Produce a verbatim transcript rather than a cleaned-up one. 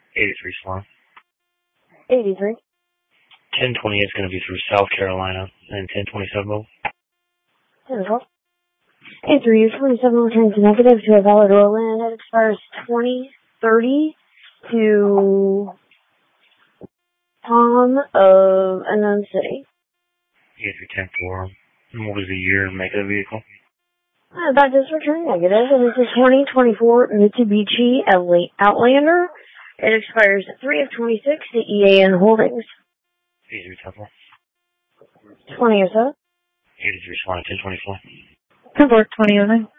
eighty-three Swan. eighty-three. ten twenty is going to be through South Carolina, and ten twenty-seven mobile. ten twelve. eighty-three, twenty-seven returns negative to a valid Orland. It expires twenty thirty to Tom of Unknown City. eighty-three ten four. And what was the year and make of the vehicle? Uh, that is return negative, and this is twenty twenty-four Mitsubishi Outlander. It expires at three of twenty-six to E A N Holdings. eighty-three ten four. twenty or so. eighty-three Swan, ten twenty-four. ten four, twenty oh nine.